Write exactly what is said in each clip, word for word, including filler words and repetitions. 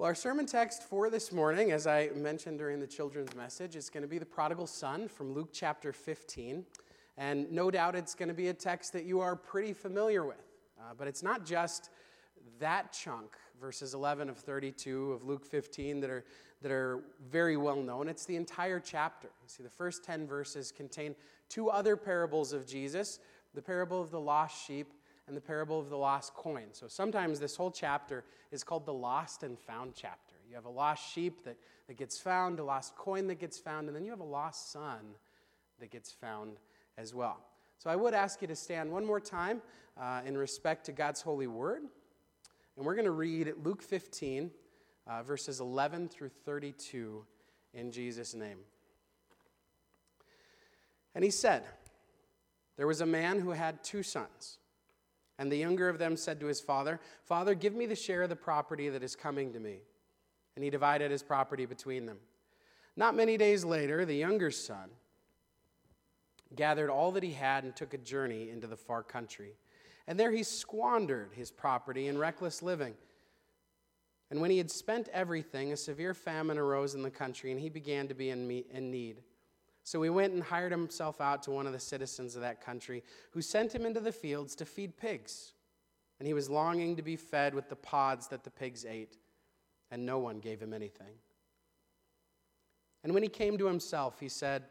Well, our sermon text for this morning, as I mentioned during the children's message, is going to be the prodigal son from Luke chapter fifteen. And no doubt it's going to be a text that you are pretty familiar with. Uh, but it's not just that chunk, verses eleven of thirty-two of Luke fifteen, that are, that are very well known. It's the entire chapter. You see, the first ten verses contain two other parables of Jesus, the parable of the lost sheep and the parable of the lost coin. So sometimes this whole chapter is called the lost and found chapter. You have a lost sheep that, that gets found, a lost coin that gets found, and then you have a lost son that gets found as well. So I would ask you to stand one more time uh, in respect to God's holy word. And we're going to read Luke fifteen, uh, verses eleven through thirty-two in Jesus' name. And he said, "There was a man who had two sons. And the younger of them said to his father, 'Father, give me the share of the property that is coming to me.' And he divided his property between them. Not many days later, the younger son gathered all that he had and took a journey into the far country. And there he squandered his property in reckless living. And when he had spent everything, a severe famine arose in the country, and he began to be in need. So he went and hired himself out to one of the citizens of that country, who sent him into the fields to feed pigs. And he was longing to be fed with the pods that the pigs ate, and no one gave him anything. And when he came to himself, he said,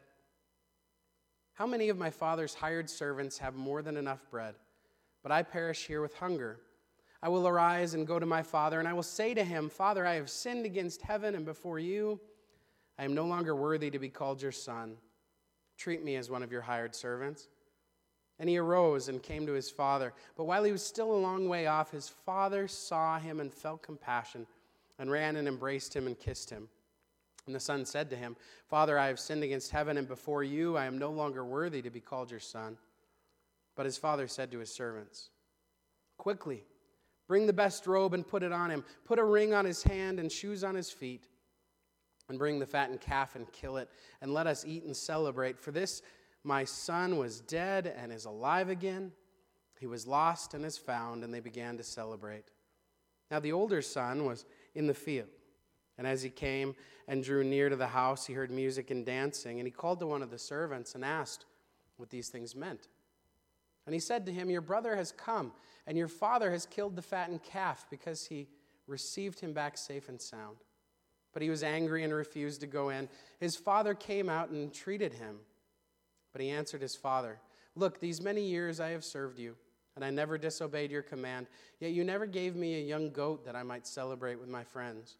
'How many of my father's hired servants have more than enough bread, but I perish here with hunger? I will arise and go to my father, and I will say to him, Father, I have sinned against heaven and before you. I am no longer worthy to be called your son. Treat me as one of your hired servants.' And he arose and came to his father. But while he was still a long way off, his father saw him and felt compassion, and ran and embraced him and kissed him. And the son said to him, 'Father, I have sinned against heaven and before you. I am no longer worthy to be called your son.' But his father said to his servants, 'Quickly, bring the best robe and put it on him. Put a ring on his hand and shoes on his feet. And bring the fattened calf and kill it, and let us eat and celebrate. For this my son was dead and is alive again. He was lost and is found.' And they began to celebrate. Now the older son was in the field. And as he came and drew near to the house, he heard music and dancing. And he called to one of the servants and asked what these things meant. And he said to him, 'Your brother has come, and your father has killed the fattened calf, because he received him back safe and sound.' But he was angry and refused to go in. His father came out and entreated him. But he answered his father, 'Look, these many years I have served you, and I never disobeyed your command. Yet you never gave me a young goat that I might celebrate with my friends.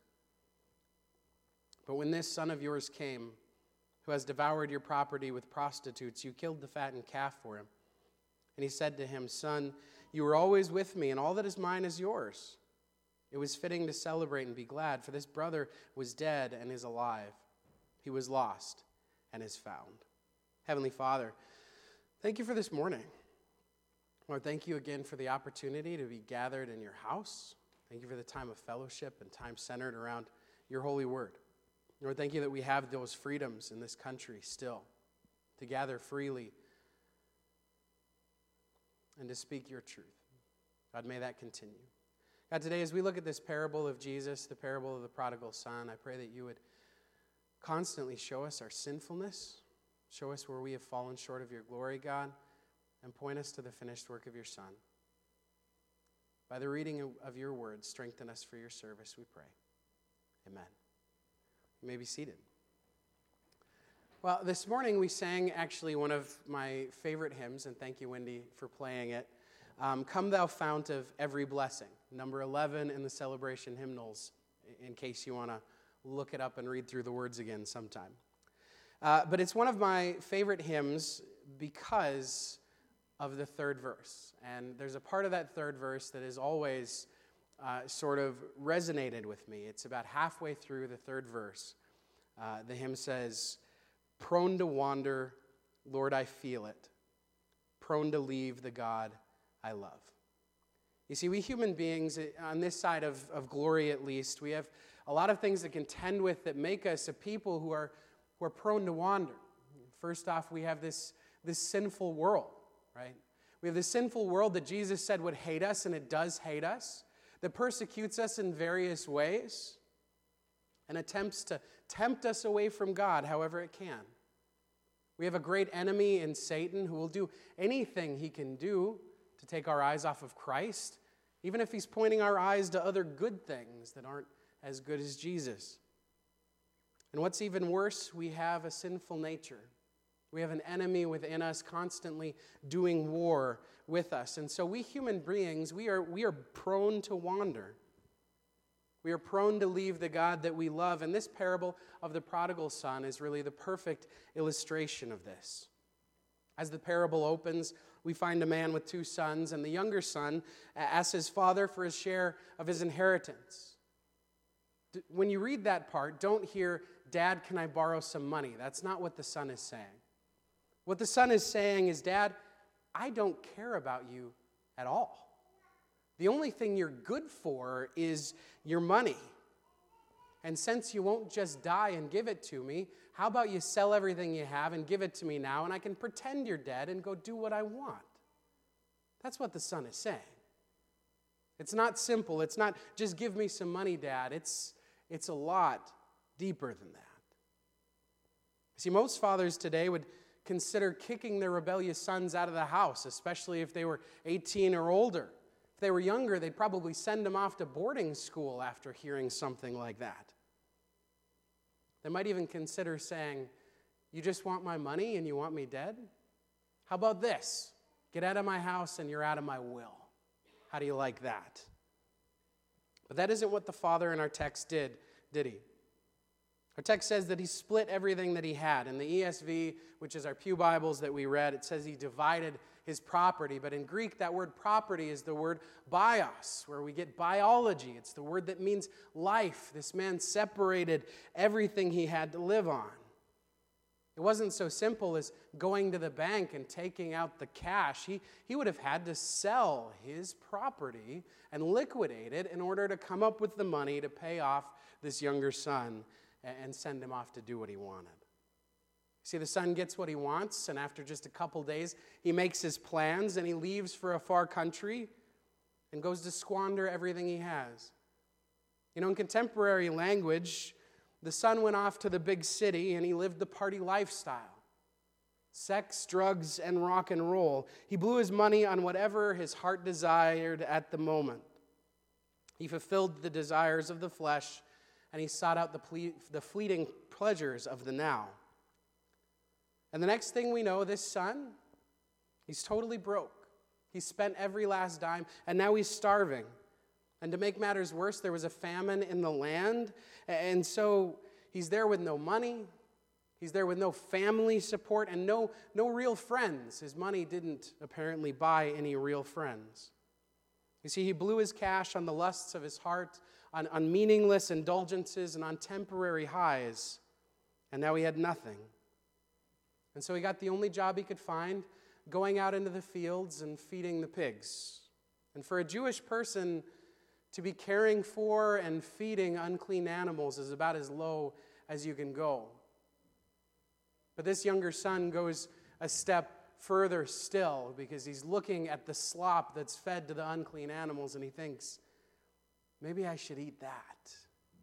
But when this son of yours came, who has devoured your property with prostitutes, you killed the fattened calf for him.' And he said to him, 'Son, you were always with me, and all that is mine is yours. It was fitting to celebrate and be glad, for this brother was dead and is alive. He was lost and is found.'" Heavenly Father, thank you for this morning. Lord, thank you again for the opportunity to be gathered in your house. Thank you for the time of fellowship and time centered around your holy word. Lord, thank you that we have those freedoms in this country still, to gather freely and to speak your truth. God, may that continue. God, today as we look at this parable of Jesus, the parable of the prodigal son, I pray that you would constantly show us our sinfulness, show us where we have fallen short of your glory, God, and point us to the finished work of your Son. By the reading of your word, strengthen us for your service, we pray. Amen. You may be seated. Well, this morning we sang actually one of my favorite hymns, and thank you, Wendy, for playing it. Um, "Come Thou Fount of Every Blessing," number eleven in the celebration hymnals, in case you want to look it up and read through the words again sometime. Uh, but it's one of my favorite hymns because of the third verse. And there's a part of that third verse that has always uh, sort of resonated with me. It's about halfway through the third verse. Uh, the hymn says, "Prone to wander, Lord, I feel it. Prone to leave the God I love." You see, we human beings, on this side of, of glory at least, we have a lot of things to contend with that make us a people who are, who are prone to wander. First off, we have this, this sinful world, right? We have this sinful world that Jesus said would hate us, and it does hate us, that persecutes us in various ways. and attempts to tempt us away from God however it can. We have a great enemy in Satan who will do anything he can do to take our eyes off of Christ, even if he's pointing our eyes to other good things that aren't as good as Jesus. And what's even worse, we have a sinful nature. We have an enemy within us constantly doing war with us. And so we human beings, we are, we are prone to wander. We are prone to leave the God that we love. And this parable of the prodigal son is really the perfect illustration of this. As the parable opens, we find a man with two sons, and the younger son asks his father for his share of his inheritance. When you read that part, don't hear, "Dad, can I borrow some money?" That's not what the son is saying. What the son is saying is, "Dad, I don't care about you at all. The only thing you're good for is your money. And since you won't just die and give it to me, how about you sell everything you have and give it to me now, and I can pretend you're dead and go do what I want?" That's what the son is saying. It's not simple. It's not just give me some money, Dad. It's, it's a lot deeper than that. See, most fathers today would consider kicking their rebellious sons out of the house, especially if they were eighteen or older. If they were younger, they'd probably send them off to boarding school after hearing something like that. They might even consider saying, "You just want my money and you want me dead? How about this? Get out of my house and you're out of my will." How do you like that? But that isn't what the father in our text did, did he? Our text says that he split everything that he had. In the E S V, which is our pew Bibles that we read, it says he divided his property. But in Greek, that word property is the word bios, where we get biology. It's the word that means life. This man separated everything he had to live on. It wasn't so simple as going to the bank and taking out the cash. He, he would have had to sell his property and liquidate it in order to come up with the money to pay off this younger son and send him off to do what he wanted. See, the son gets what he wants, and after just a couple days, he makes his plans, and he leaves for a far country and goes to squander everything he has. You know, in contemporary language, the son went off to the big city, and he lived the party lifestyle. Sex, drugs, and rock and roll. He blew his money on whatever his heart desired at the moment. He fulfilled the desires of the flesh, and he sought out the, ple- the fleeting pleasures of the now. And the next thing we know, this son, he's totally broke. He spent every last dime, and now he's starving. And to make matters worse, there was a famine in the land, and so he's there with no money. He's there with no family support and no, no real friends. His money didn't apparently buy any real friends. You see, he blew his cash on the lusts of his heart, on, on meaningless indulgences, and on temporary highs, and now he had nothing. And so he got the only job he could find, going out into the fields and feeding the pigs. And for a Jewish person, to be caring for and feeding unclean animals is about as low as you can go. But this younger son goes a step further still, because he's looking at the slop that's fed to the unclean animals, and he thinks, maybe I should eat that.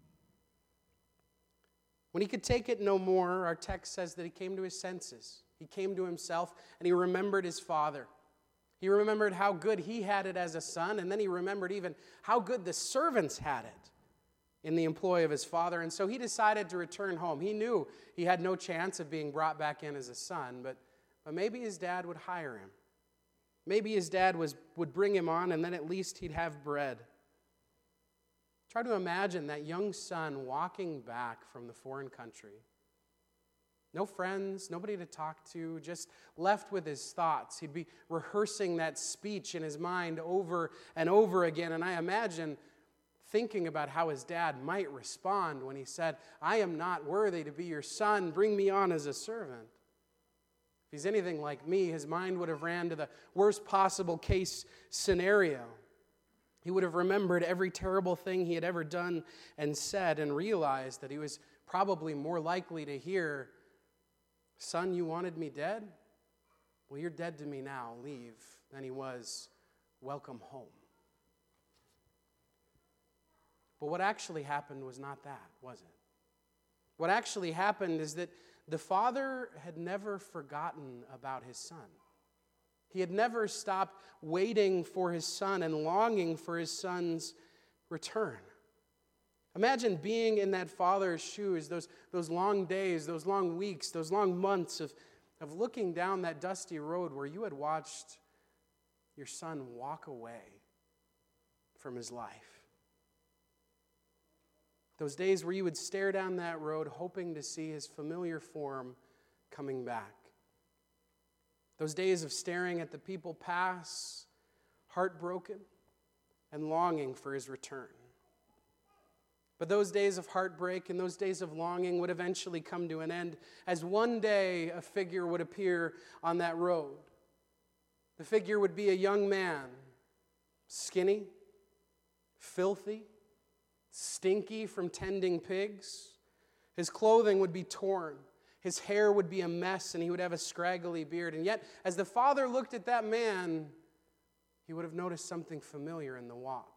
When he could take it no more, our text says that he came to his senses. He came to himself, and he remembered his father. He remembered how good he had it as a son, and then he remembered even how good the servants had it in the employ of his father. And so he decided to return home. He knew he had no chance of being brought back in as a son, but, but maybe his dad would hire him. Maybe his dad was, would bring him on, and then at least he'd have bread. Try to imagine that young son walking back from the foreign country. No friends, nobody to talk to, just left with his thoughts. He'd be rehearsing that speech in his mind over and over again. And I imagine thinking about how his dad might respond when he said, "I am not worthy to be your son. Bring me on as a servant." If he's anything like me, his mind would have ran to the worst possible case scenario. He would have remembered every terrible thing he had ever done and said, and realized that he was probably more likely to hear, "Son, you wanted me dead? Well, you're dead to me now. Leave." Than he was, "Welcome home." But what actually happened was not that, was it? What actually happened is that the father had never forgotten about his son. He had never stopped waiting for his son and longing for his son's return. Imagine being in that father's shoes, those, those long days, those long weeks, those long months of, of looking down that dusty road where you had watched your son walk away from his life. Those days where you would stare down that road hoping to see his familiar form coming back. Those days of staring at the people pass, heartbroken and longing for his return. But those days of heartbreak and those days of longing would eventually come to an end as one day a figure would appear on that road. The figure would be a young man, skinny, filthy, stinky from tending pigs. His clothing would be torn. His hair would be a mess, and he would have a scraggly beard. And yet, as the father looked at that man, he would have noticed something familiar in the walk.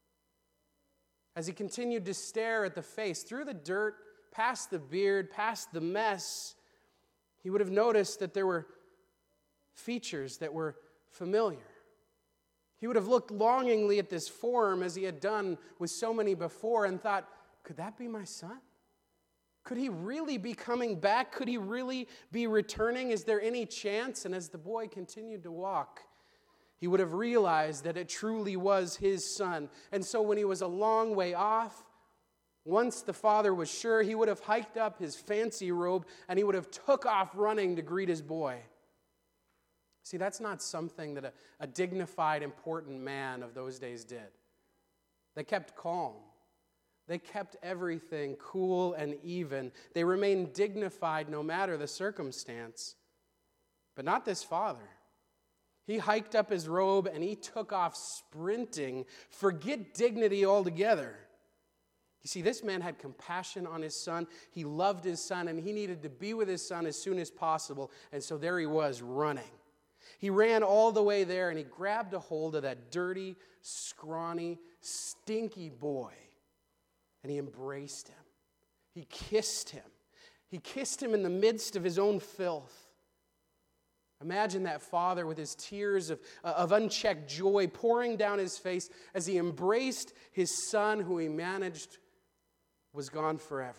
As he continued to stare at the face, through the dirt, past the beard, past the mess, he would have noticed that there were features that were familiar. He would have looked longingly at this form as he had done with so many before and thought, could that be my son? Could he really be coming back? Could he really be returning? Is there any chance? And as the boy continued to walk, he would have realized that it truly was his son. And so when he was a long way off, once the father was sure, he would have hiked up his fancy robe and he would have took off running to greet his boy. See, that's not something that a, a dignified, important man of those days did. They kept calm. They kept everything cool and even. They remained dignified no matter the circumstance. But not this father. He hiked up his robe and he took off sprinting. Forget dignity altogether. You see, this man had compassion on his son. He loved his son and he needed to be with his son as soon as possible. And so there he was running. He ran all the way there and he grabbed a hold of that dirty, scrawny, stinky boy. And he embraced him. He kissed him. He kissed him in the midst of his own filth. Imagine that father with his tears of, uh, of unchecked joy pouring down his face as he embraced his son who he managed was gone forever.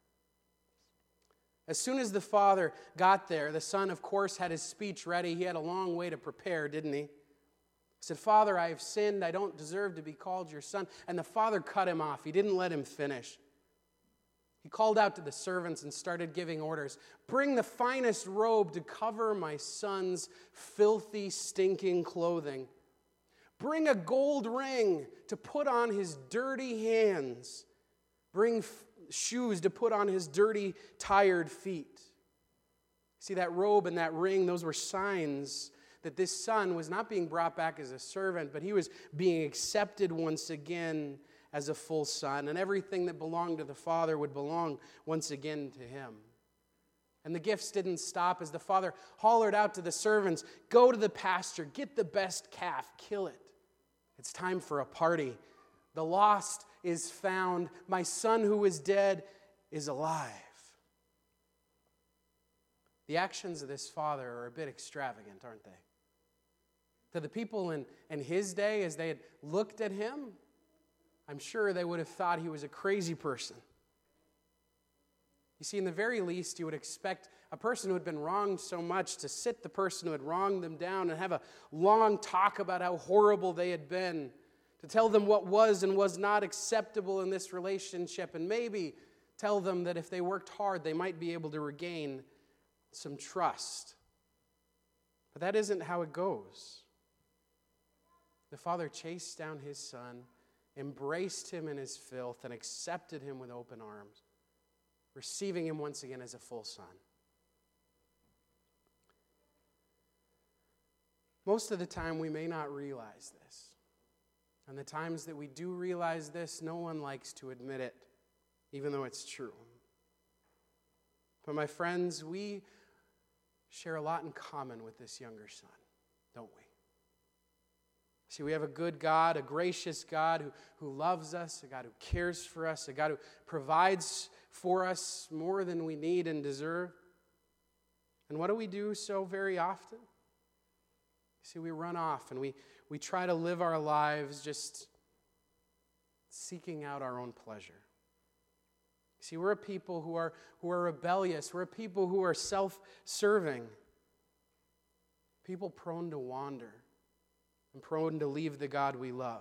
As soon as the father got there, the son, of course, had his speech ready. He had a long way to prepare, didn't he? He said, "Father, I have sinned. I don't deserve to be called your son." And the father cut him off. He didn't let him finish. He called out to the servants and started giving orders. "Bring the finest robe to cover my son's filthy, stinking clothing. Bring a gold ring to put on his dirty hands. Bring f- shoes to put on his dirty, tired feet." See, that robe and that ring, those were signs that this son was not being brought back as a servant, but he was being accepted once again as a full son, and everything that belonged to the father would belong once again to him. And the gifts didn't stop as the father hollered out to the servants, "Go to the pasture, get the best calf, kill it. It's time for a party. The lost is found. My son who is dead is alive." The actions of this father are a bit extravagant, aren't they? To the people in, in his day, as they had looked at him, I'm sure they would have thought he was a crazy person. You see, in the very least, you would expect a person who had been wronged so much to sit the person who had wronged them down and have a long talk about how horrible they had been, to tell them what was and was not acceptable in this relationship, and maybe tell them that if they worked hard, they might be able to regain some trust. But that isn't how it goes. The father chased down his son, embraced him in his filth, and accepted him with open arms, receiving him once again as a full son. Most of the time, we may not realize this. And the times that we do realize this, no one likes to admit it, even though it's true. But my friends, we share a lot in common with this younger son, don't we? See, we have a good God, a gracious God who, who loves us, a God who cares for us, a God who provides for us more than we need and deserve. And what do we do so very often? See, we run off and we, we try to live our lives just seeking out our own pleasure. See, we're a people who are, who are rebellious. We're a people who are self-serving. People prone to wander and prone to leave the God we love.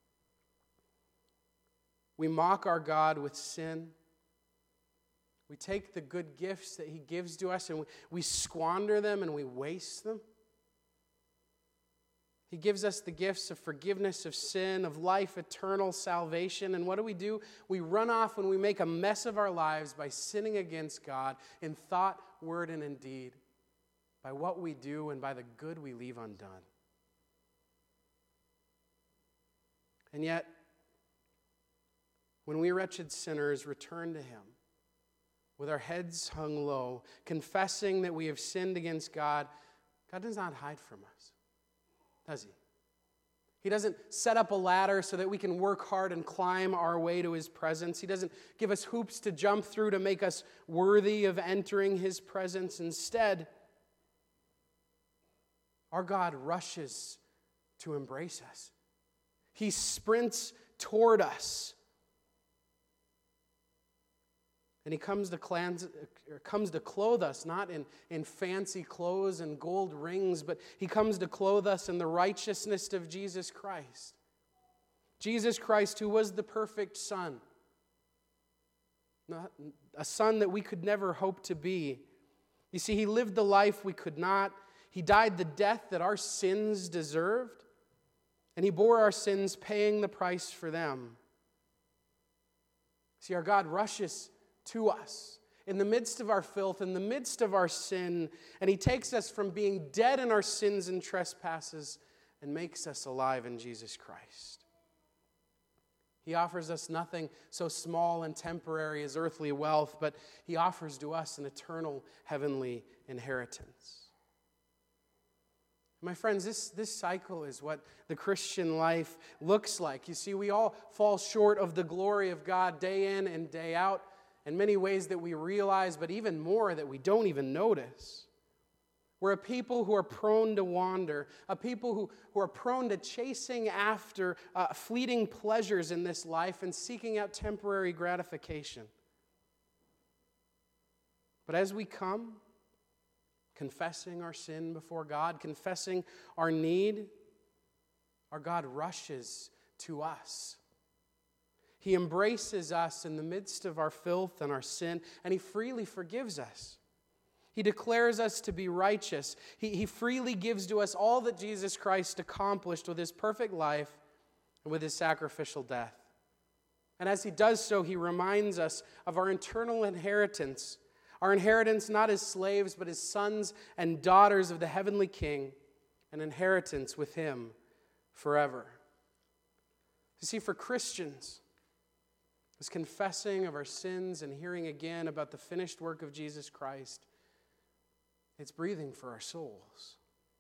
We mock our God with sin. We take the good gifts that He gives to us and we, we squander them and we waste them. He gives us the gifts of forgiveness of sin, of life, eternal salvation. And what do we do? We run off and we make a mess of our lives by sinning against God in thought, word, and in deed, by what we do and by the good we leave undone. And yet, when we wretched sinners return to Him, with our heads hung low, confessing that we have sinned against God, God does not hide from us, does He? He doesn't set up a ladder so that we can work hard and climb our way to His presence. He doesn't give us hoops to jump through to make us worthy of entering His presence. Instead, our God rushes to embrace us. He sprints toward us. And He comes to, cleanse, or comes to clothe us, not in, in fancy clothes and gold rings, but He comes to clothe us in the righteousness of Jesus Christ. Jesus Christ, who was the perfect Son. Not a son that we could never hope to be. You see, He lived the life we could not. He died the death that our sins deserved. And He bore our sins, paying the price for them. See, our God rushes to us in the midst of our filth, in the midst of our sin, and He takes us from being dead in our sins and trespasses and makes us alive in Jesus Christ. He offers us nothing so small and temporary as earthly wealth, but He offers to us an eternal heavenly inheritance. My friends, this, this cycle is what the Christian life looks like. You see, we all fall short of the glory of God day in and day out, in many ways that we realize, but even more that we don't even notice. We're a people who are prone to wander, a people who, who are prone to chasing after uh, fleeting pleasures in this life and seeking out temporary gratification. But as we come, confessing our sin before God, confessing our need, our God rushes to us. He embraces us in the midst of our filth and our sin, and He freely forgives us. He declares us to be righteous. He, he freely gives to us all that Jesus Christ accomplished with His perfect life and with His sacrificial death. And as He does so, He reminds us of our eternal inheritance, our inheritance not as slaves, but as sons and daughters of the heavenly King, an inheritance with Him forever. You see, for Christians, this confessing of our sins and hearing again about the finished work of Jesus Christ, it's breathing for our souls.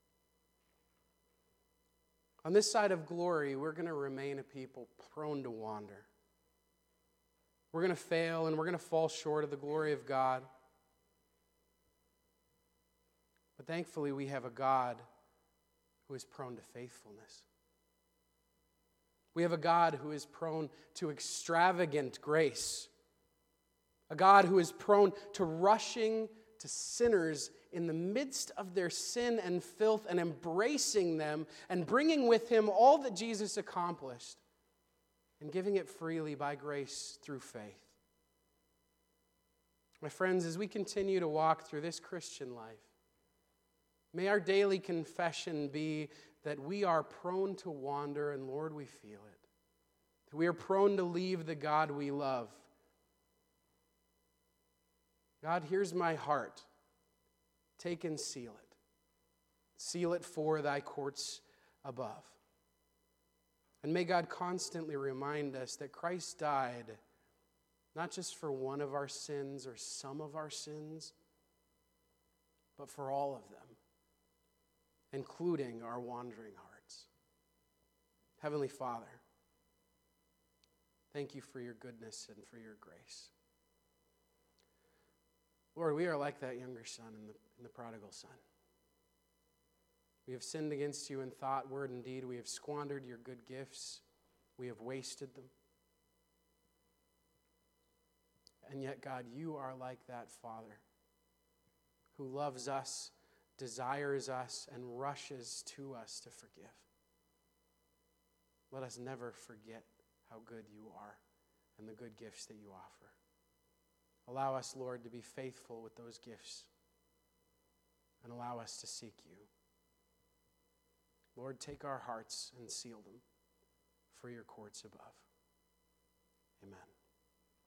On this side of glory, we're going to remain a people prone to wander. We're going to fail and we're going to fall short of the glory of God. But thankfully, we have a God who is prone to faithfulness. We have a God who is prone to extravagant grace. A God who is prone to rushing to sinners in the midst of their sin and filth and embracing them and bringing with Him all that Jesus accomplished and giving it freely by grace through faith. My friends, as we continue to walk through this Christian life, may our daily confession be that we are prone to wander, and Lord, we feel it. That we are prone to leave the God we love. God, here's my heart. Take and seal it. Seal it for thy courts above. And may God constantly remind us that Christ died not just for one of our sins or some of our sins, but for all of them, including our wandering hearts. Heavenly Father, thank you for your goodness and for your grace. Lord, we are like that younger son in the, in the prodigal son. We have sinned against you in thought, word, and deed. We have squandered your good gifts. We have wasted them. And yet, God, you are like that Father who loves us, desires us, and rushes to us to forgive. Let us never forget how good you are and the good gifts that you offer. Allow us, Lord, to be faithful with those gifts and allow us to seek you. Lord, take our hearts and seal them for your courts above. Amen.